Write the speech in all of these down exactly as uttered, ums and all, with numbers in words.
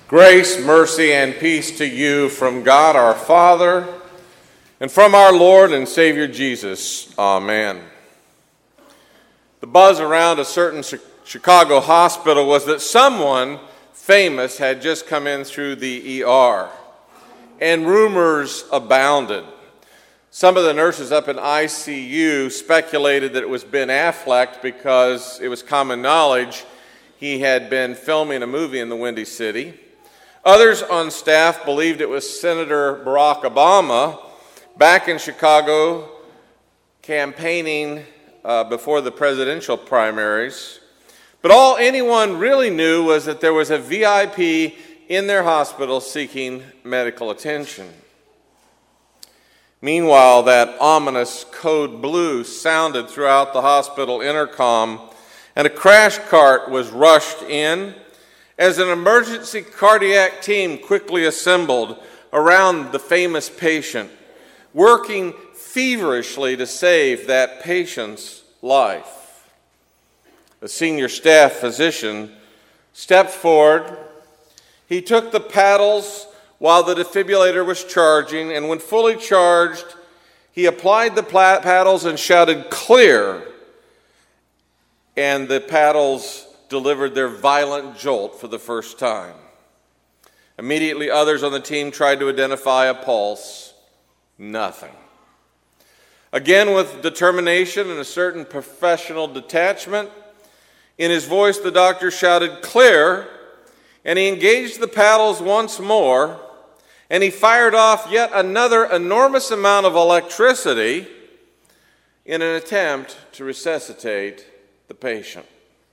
Grace, mercy, and peace to you from God our Father and from our Lord and Savior Jesus. Amen. The buzz around a certain Chicago hospital was that someone famous had just come in through the E R, and rumors abounded. Some of the nurses up in I C U speculated that it was Ben Affleck because it was common knowledge he had been filming a movie in the Windy City. Others on staff believed it was Senator Barack Obama back in Chicago campaigning uh, before the presidential primaries. But all anyone really knew was that there was a V I P in their hospital seeking medical attention. Meanwhile, that ominous code blue sounded throughout the hospital intercom, and a crash cart was rushed in as an emergency cardiac team quickly assembled around the famous patient, working feverishly to save that patient's life. A senior staff physician stepped forward. He took the paddles while the defibrillator was charging, and when fully charged, he applied the paddles and shouted, "Clear!" And the paddles delivered their violent jolt for the first time. Immediately, others on the team tried to identify a pulse. Nothing. Again, with determination and a certain professional detachment, in his voice the doctor shouted, "Clear!" And he engaged the paddles once more, and he fired off yet another enormous amount of electricity in an attempt to resuscitate the patient.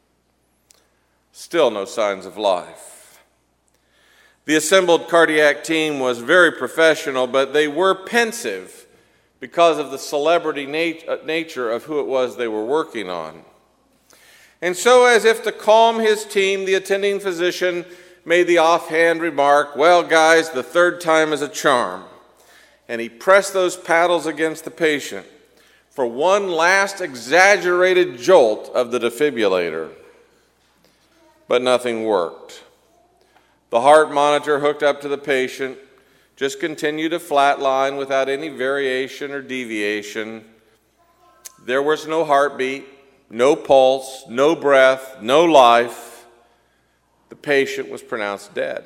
Still no signs of life. The assembled cardiac team was very professional, but they were pensive because of the celebrity nat- nature of who it was they were working on. And so, as if to calm his team, the attending physician made the offhand remark, "Well, guys, the third time is a charm." And he pressed those paddles against the patient for one last exaggerated jolt of the defibrillator. But nothing worked. The heart monitor hooked up to the patient just continued to flatline without any variation or deviation. There was no heartbeat, no pulse, no breath, no life. The patient was pronounced dead.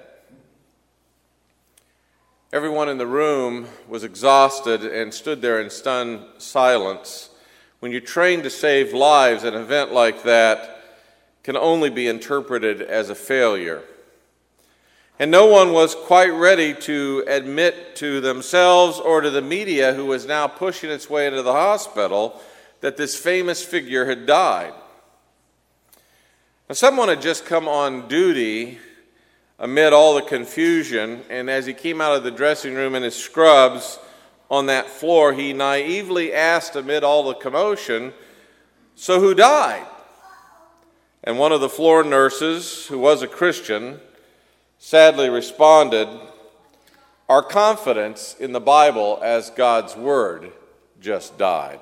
Everyone in the room was exhausted and stood there in stunned silence. When you're trained to save lives, an event like that can only be interpreted as a failure. And no one was quite ready to admit to themselves or to the media, who was now pushing its way into the hospital, that this famous figure had died. Now, someone had just come on duty amid all the confusion, and as he came out of the dressing room in his scrubs on that floor, he naively asked amid all the commotion, "So who died?" And one of the floor nurses, who was a Christian, sadly responded, "Our confidence in the Bible as God's Word just died."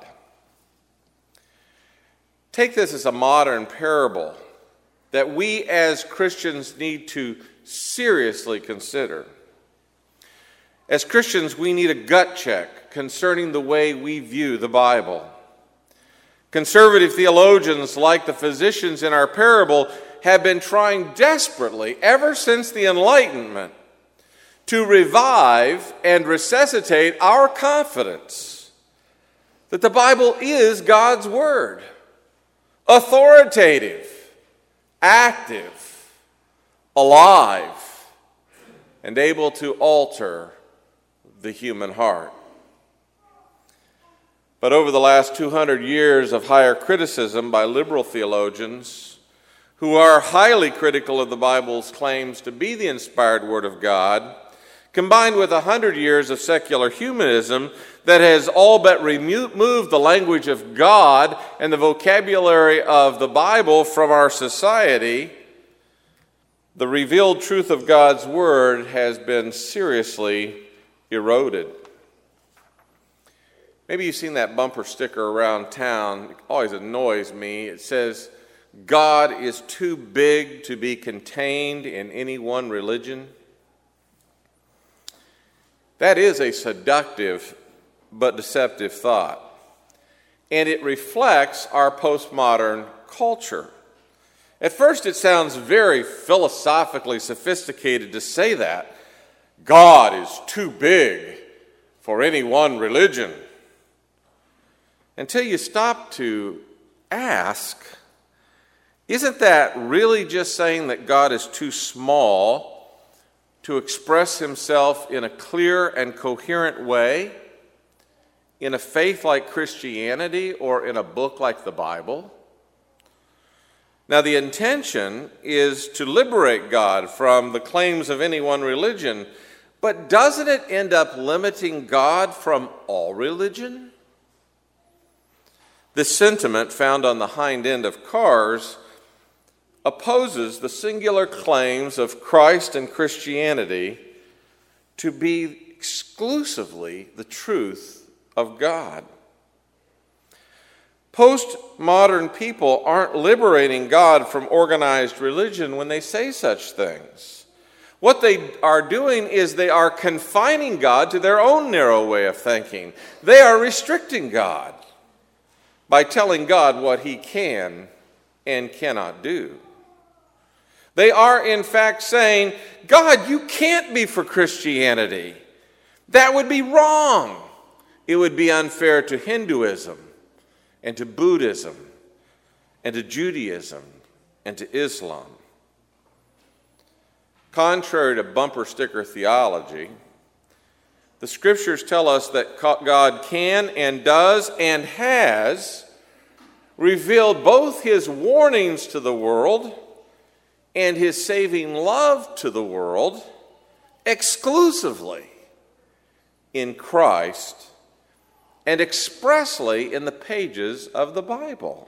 Take this as a modern parable that we as Christians need to seriously consider. As Christians, we need a gut check concerning the way we view the Bible. Conservative theologians, like the physicians in our parable, have been trying desperately ever since the Enlightenment to revive and resuscitate our confidence that the Bible is God's Word, authoritative, active, alive, and able to alter the human heart. But over the last two hundred years of higher criticism by liberal theologians, who are highly critical of the Bible's claims to be the inspired Word of God, combined with one hundred years of secular humanism that has all but removed the language of God and the vocabulary of the Bible from our society, the revealed truth of God's Word has been seriously eroded. Maybe you've seen that bumper sticker around town. It always annoys me. It says, God is too big to be contained in any one religion? That is a seductive but deceptive thought, and it reflects our postmodern culture. At first, it sounds very philosophically sophisticated to say that. God is too big for any one religion. Until you stop to ask, isn't that really just saying that God is too small to express himself in a clear and coherent way in a faith like Christianity or in a book like the Bible? Now, the intention is to liberate God from the claims of any one religion, but doesn't it end up limiting God from all religion? This sentiment, found on the hind end of cars, opposes the singular claims of Christ and Christianity to be exclusively the truth of God. Postmodern people aren't liberating God from organized religion when they say such things. What they are doing is they are confining God to their own narrow way of thinking. They are restricting God by telling God what he can and cannot do. They are, in fact, saying, God, you can't be for Christianity. That would be wrong. It would be unfair to Hinduism and to Buddhism, and to Judaism, and to Islam. Contrary to bumper sticker theology, the Scriptures tell us that God can and does and has revealed both his warnings to the world and his saving love to the world exclusively in Christ and expressly in the pages of the Bible.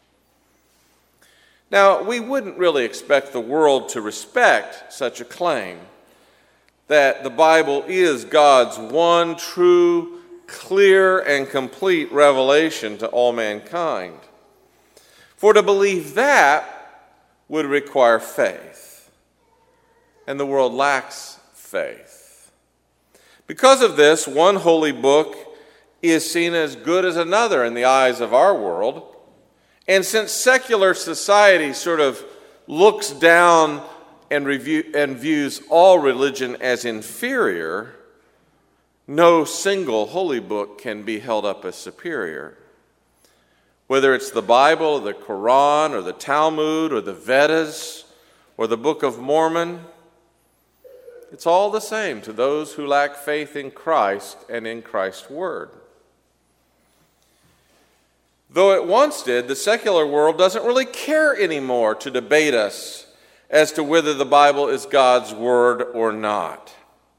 Now, we wouldn't really expect the world to respect such a claim, that the Bible is God's one true, clear, and complete revelation to all mankind. For to believe that would require faith, and the world lacks faith. Because of this, one holy book is seen as good as another in the eyes of our world. And since secular society sort of looks down and, review, and views all religion as inferior, no single holy book can be held up as superior. Whether it's the Bible or the Quran or the Talmud or the Vedas or the Book of Mormon, it's all the same to those who lack faith in Christ and in Christ's Word. Though it once did, the secular world doesn't really care anymore to debate us as to whether the Bible is God's Word or not.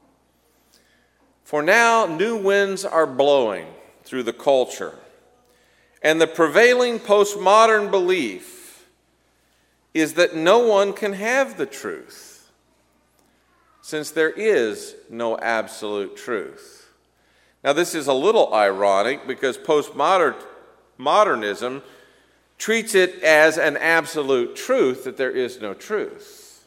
For now, new winds are blowing through the culture, and the prevailing postmodern belief is that no one can have the truth, since there is no absolute truth. Now, this is a little ironic because postmodern Modernism treats it as an absolute truth that there is no truth.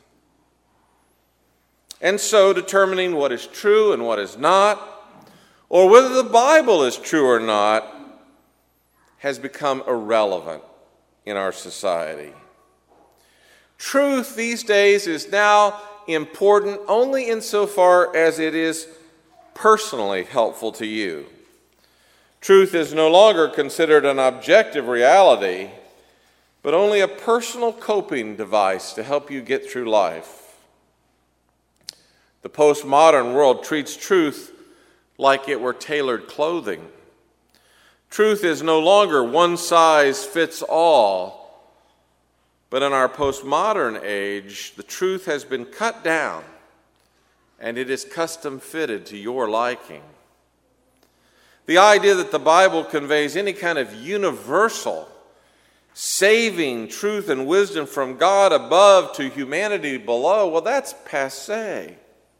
And so determining what is true and what is not, or whether the Bible is true or not, has become irrelevant in our society. Truth these days is now important only insofar as it is personally helpful to you. Truth is no longer considered an objective reality, but only a personal coping device to help you get through life. The postmodern world treats truth like it were tailored clothing. Truth is no longer one size fits all, but in our postmodern age, the truth has been cut down and it is custom fitted to your liking. The idea that the Bible conveys any kind of universal, saving truth and wisdom from God above to humanity below, well, that's passé.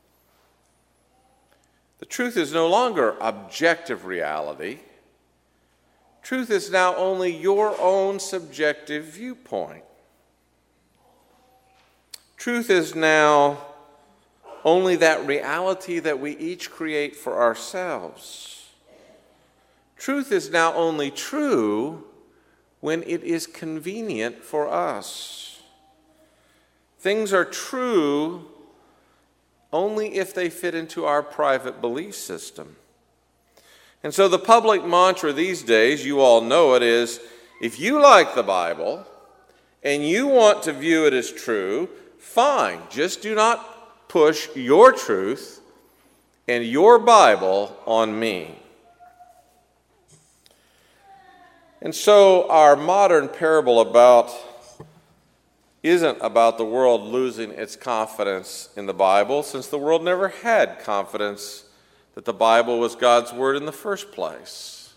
The truth is no longer objective reality. Truth is now only your own subjective viewpoint. Truth is now only that reality that we each create for ourselves. Truth is now only true when it is convenient for us. Things are true only if they fit into our private belief system. And so the public mantra these days, you all know it, is if you like the Bible and you want to view it as true, fine, just do not push your truth and your Bible on me. And so our modern parable about isn't about the world losing its confidence in the Bible, since the world never had confidence that the Bible was God's word in the first place.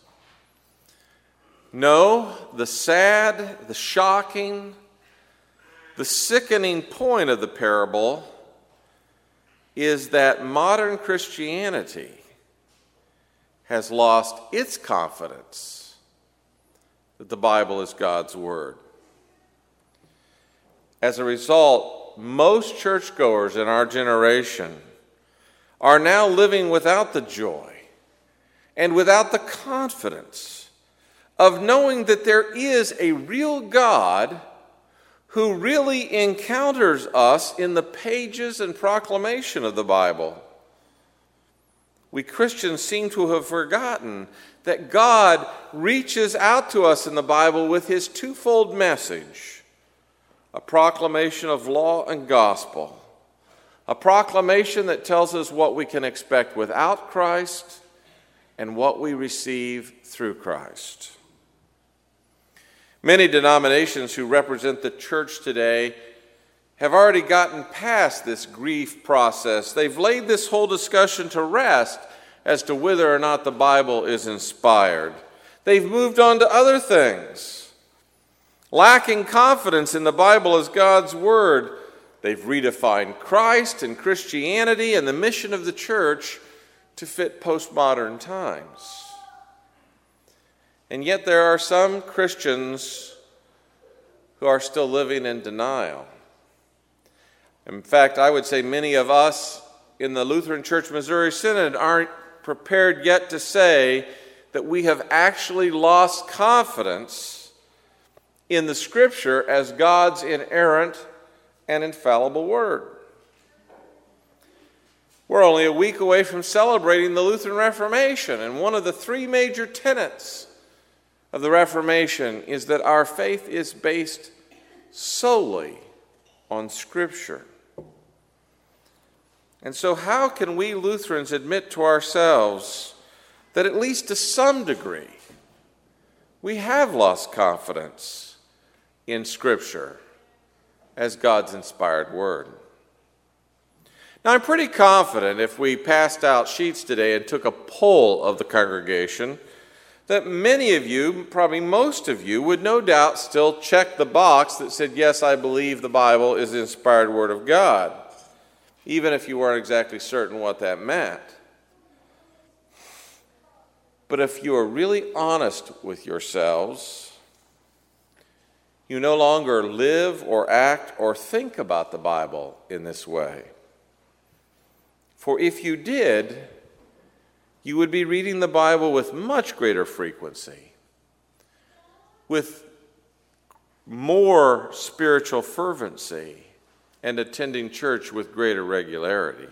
No, the sad, the shocking, the sickening point of the parable is that modern Christianity has lost its confidence that the Bible is God's word. As a result, most churchgoers in our generation are now living without the joy and without the confidence of knowing that there is a real God who really encounters us in the pages and proclamation of the Bible. We Christians seem to have forgotten that God reaches out to us in the Bible with his twofold message, a proclamation of law and gospel, a proclamation that tells us what we can expect without Christ and what we receive through Christ. Many denominations who represent the church today have already gotten past this grief process. They've laid this whole discussion to rest as to whether or not the Bible is inspired. They've moved on to other things. Lacking confidence in the Bible as God's word, they've redefined Christ and Christianity and the mission of the church to fit postmodern times. And yet there are some Christians who are still living in denial. In fact, I would say many of us in the Lutheran Church Missouri Synod aren't prepared yet to say that we have actually lost confidence in the Scripture as God's inerrant and infallible word. We're only a week away from celebrating the Lutheran Reformation, and one of the three major tenets of the Reformation is that our faith is based solely on Scripture. And so how can we Lutherans admit to ourselves that at least to some degree we have lost confidence in Scripture as God's inspired word? Now, I'm pretty confident if we passed out sheets today and took a poll of the congregation, that many of you, probably most of you, would no doubt still check the box that said, yes, I believe the Bible is the inspired word of God, even if you weren't exactly certain what that meant. But if you are really honest with yourselves, you no longer live or act or think about the Bible in this way. For if you did, you would be reading the Bible with much greater frequency, with more spiritual fervency, and attending church with greater regularity.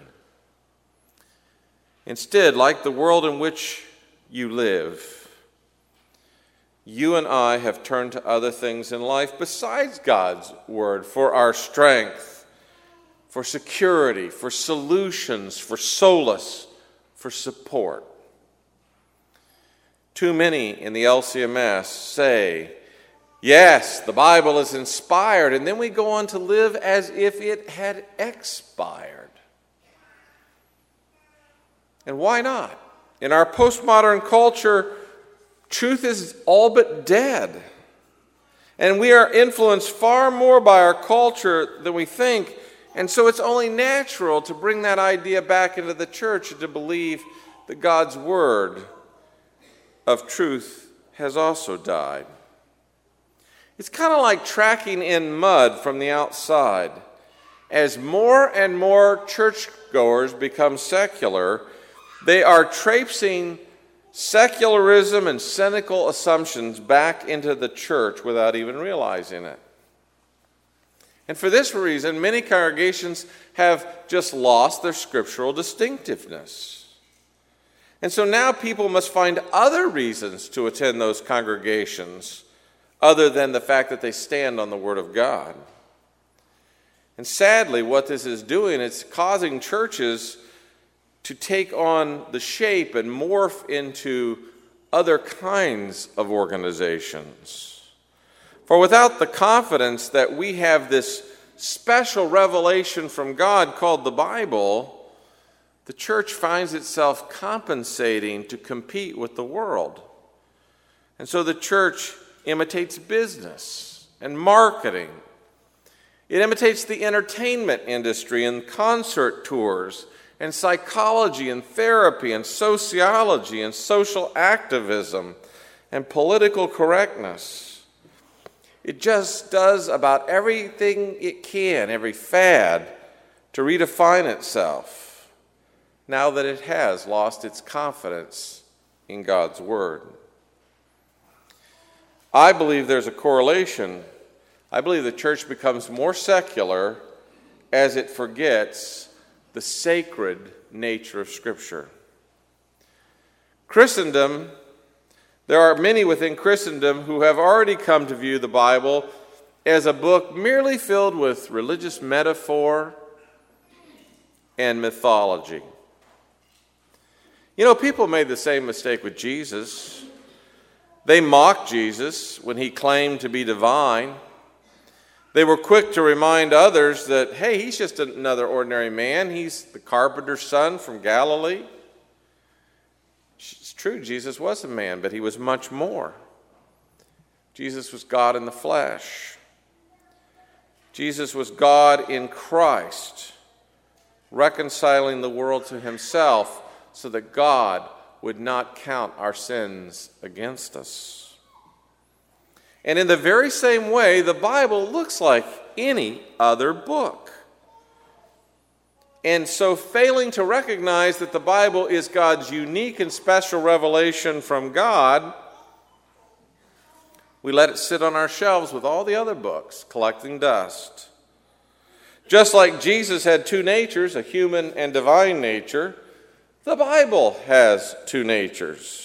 Instead, like the world in which you live, you and I have turned to other things in life besides God's word for our strength, for security, for solutions, for solace, for support. Too many in the L C M S say, yes, the Bible is inspired, and then we go on to live as if it had expired. And why not? In our postmodern culture, truth is all but dead. And we are influenced far more by our culture than we think. And so it's only natural to bring that idea back into the church and to believe that God's word of truth has also died. It's kind of like tracking in mud from the outside as more and more churchgoers become secular, they are traipsing secularism and cynical assumptions back into the church without even realizing it. And for this reason, many congregations have just lost their scriptural distinctiveness. And so now people must find other reasons to attend those congregations other than the fact that they stand on the Word of God. And sadly, what this is doing, it's causing churches to take on the shape and morph into other kinds of organizations. For without the confidence that we have this special revelation from God called the Bible, the church finds itself compensating to compete with the world. And so the church imitates business and marketing. It imitates the entertainment industry and concert tours and psychology and therapy and sociology and social activism and political correctness. It just does about everything it can, every fad, to redefine itself, now that it has lost its confidence in God's Word. I believe there's a correlation. I believe the church becomes more secular as it forgets the sacred nature of Scripture. Christendom, there are many within Christendom who have already come to view the Bible as a book merely filled with religious metaphor and mythology. You know, people made the same mistake with Jesus. They mocked Jesus when he claimed to be divine. They were quick to remind others that, hey, he's just another ordinary man. He's the carpenter's son from Galilee. It's true, Jesus was a man, but he was much more. Jesus was God in the flesh. Jesus was God in Christ, reconciling the world to himself so that God would not count our sins against us. And in the very same way, the Bible looks like any other book. And so failing to recognize that the Bible is God's unique and special revelation from God, we let it sit on our shelves with all the other books, collecting dust. Just like Jesus had two natures, a human and divine nature, the Bible has two natures.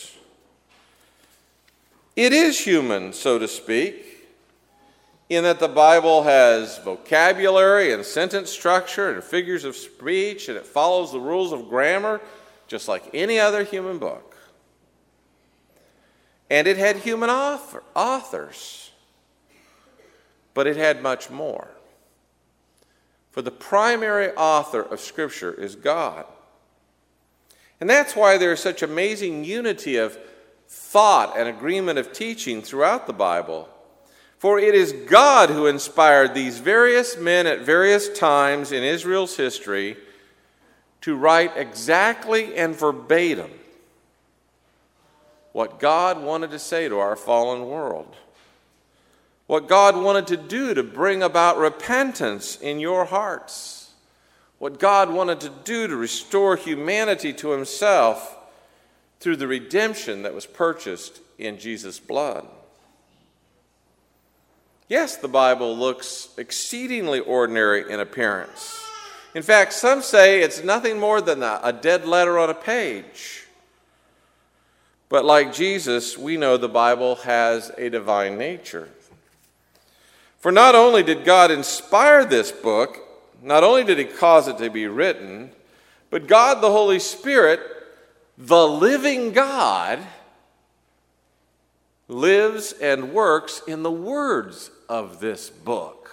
It is human, so to speak, in that the Bible has vocabulary and sentence structure and figures of speech, and it follows the rules of grammar just like any other human book. And it had human author, authors, but it had much more. For the primary author of Scripture is God. And that's why there is such amazing unity of thought and agreement of teaching throughout the Bible. For it is God who inspired these various men at various times in Israel's history to write exactly and verbatim what God wanted to say to our fallen world. What God wanted to do to bring about repentance in your hearts. What God wanted to do to restore humanity to himself through the redemption that was purchased in Jesus' blood. Yes, the Bible looks exceedingly ordinary in appearance. In fact, some say it's nothing more than a dead letter on a page. But like Jesus, we know the Bible has a divine nature. For not only did God inspire this book, not only did he cause it to be written, but God the Holy Spirit, the living God, lives and works in the words of this book.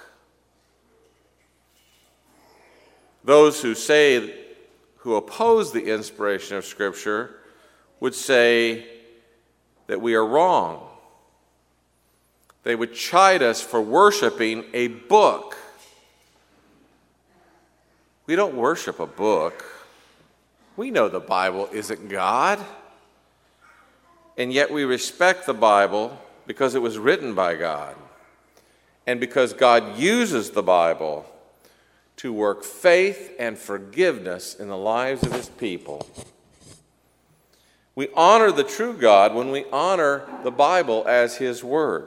Those who say, who oppose the inspiration of Scripture, would say that we are wrong. They would chide us for worshiping a book. We don't worship a book. We know the Bible isn't God. And yet we respect the Bible because it was written by God. And because God uses the Bible to work faith and forgiveness in the lives of his people. We honor the true God when we honor the Bible as his word.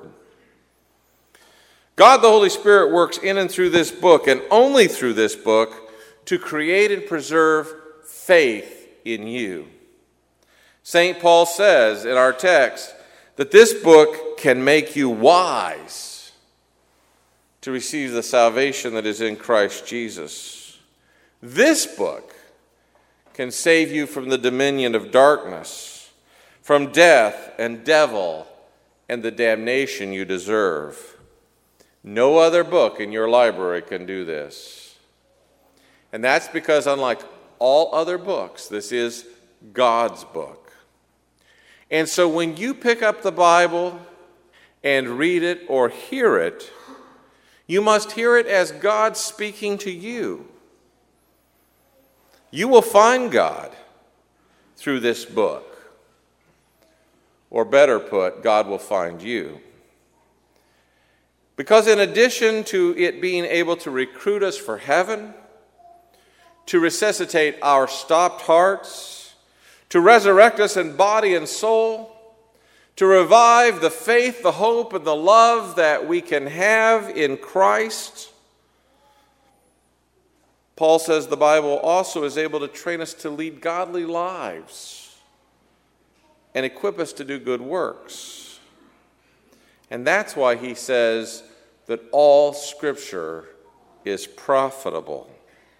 God the Holy Spirit works in and through this book, and only through this book, to create and preserve faith in you. Saint Paul says in our text that this book can make you wise to receive the salvation that is in Christ Jesus. This book can save you from the dominion of darkness, from death and devil and the damnation you deserve. No other book in your library can do this. And that's because, unlike all other books, this is God's book. And so when you pick up the Bible and read it or hear it, you must hear it as God speaking to you. You will find God through this book. Or better put, God will find you. Because in addition to it being able to recruit us for heaven, to resuscitate our stopped hearts, to resurrect us in body and soul, to revive the faith, the hope, and the love that we can have in Christ, Paul says the Bible also is able to train us to lead godly lives and equip us to do good works. And that's why he says that all Scripture is profitable.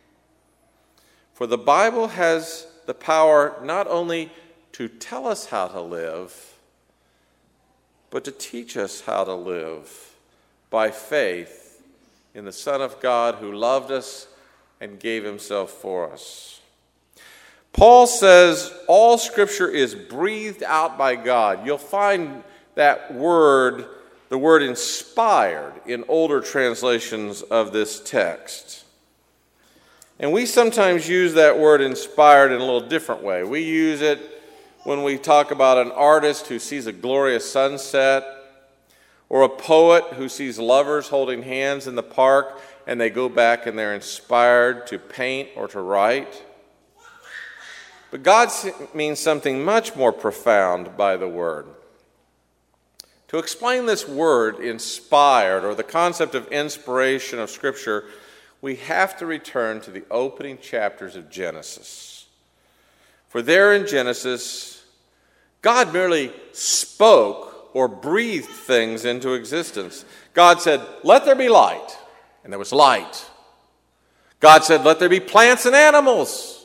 For the Bible has the power not only to tell us how to live, but to teach us how to live by faith in the Son of God who loved us and gave himself for us. Paul says all Scripture is breathed out by God. You'll find that word, the word inspired, in older translations of this text. And we sometimes use that word inspired in a little different way. We use it when we talk about an artist who sees a glorious sunset, or a poet who sees lovers holding hands in the park and they go back and they're inspired to paint or to write. But God means something much more profound by the word. To explain this word, inspired, or the concept of inspiration of Scripture, we have to return to the opening chapters of Genesis. For there in Genesis, God merely spoke or breathed things into existence. God said, "Let there be light," and there was light. God said, "Let there be plants and animals."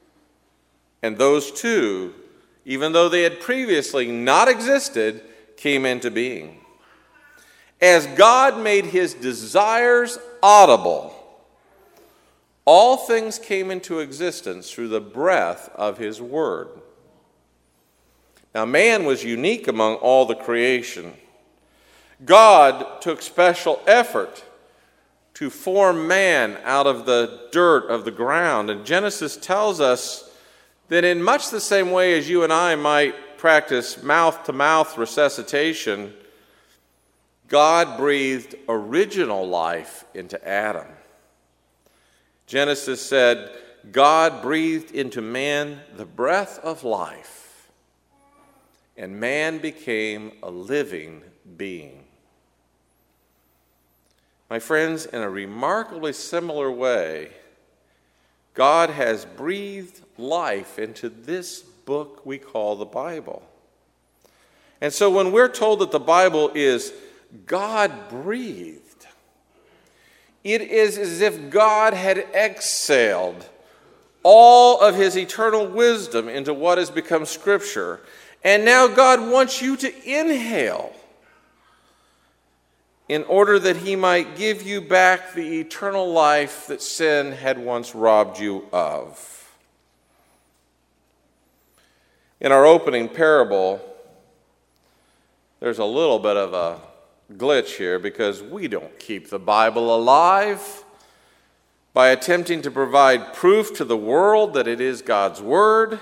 And those two, even though they had previously not existed, came into being. As God made his desires audible, all things came into existence through the breath of his word. Now, man was unique among all the creation. God took special effort to form man out of the dirt of the ground. And Genesis tells us that in much the same way as you and I might practice mouth-to-mouth resuscitation, God breathed original life into Adam. Genesis said, God breathed into man the breath of life, and man became a living being. My friends, in a remarkably similar way, God has breathed life into this book we call the Bible. And so when we're told that the Bible is God-breathed, it is as if God had exhaled all of his eternal wisdom into what has become Scripture. And now God wants you to inhale in order that he might give you back the eternal life that sin had once robbed you of. In our opening parable, there's a little bit of a glitch here because we don't keep the Bible alive by attempting to provide proof to the world that it is God's word,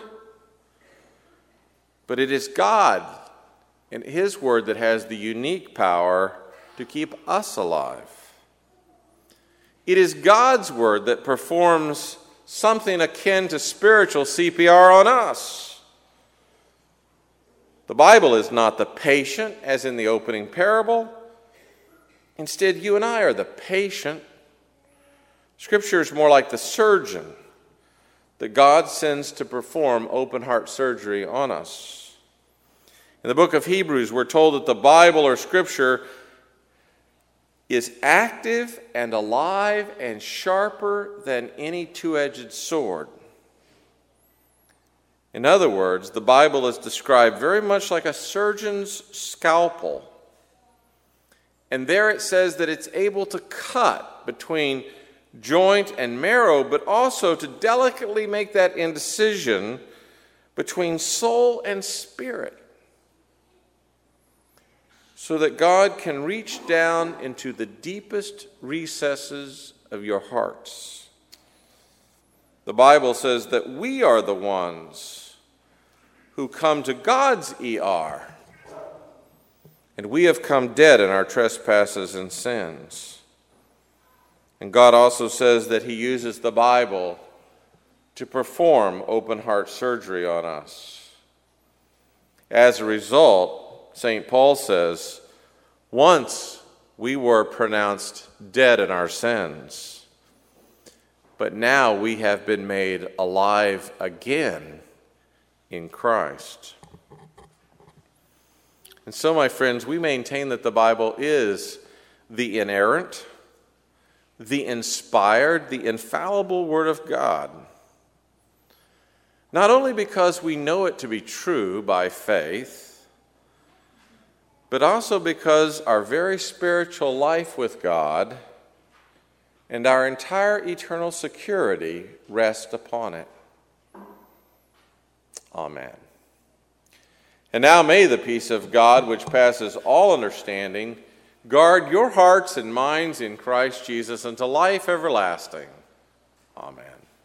but it is God and his word that has the unique power to keep us alive. It is God's word that performs something akin to spiritual C P R on us. The Bible is not the patient, as in the opening parable. Instead, you and I are the patient. Scripture is more like the surgeon that God sends to perform open heart surgery on us. In the book of Hebrews, we're told that the Bible or Scripture is active and alive and sharper than any two-edged sword. In other words, the Bible is described very much like a surgeon's scalpel. And there it says that it's able to cut between joint and marrow, but also to delicately make that incision between soul and spirit, so that God can reach down into the deepest recesses of your hearts. The Bible says that we are the ones who come to God's E R, and we have come dead in our trespasses and sins. And God also says that he uses the Bible to perform open heart surgery on us. As a result, Saint Paul says, once we were pronounced dead in our sins, but now we have been made alive again in Christ. And so, my friends, we maintain that the Bible is the inerrant, the inspired, the infallible Word of God. Not only because we know it to be true by faith, but also because our very spiritual life with God and our entire eternal security rest upon it. Amen. And now may the peace of God, which passes all understanding, guard your hearts and minds in Christ Jesus unto life everlasting. Amen.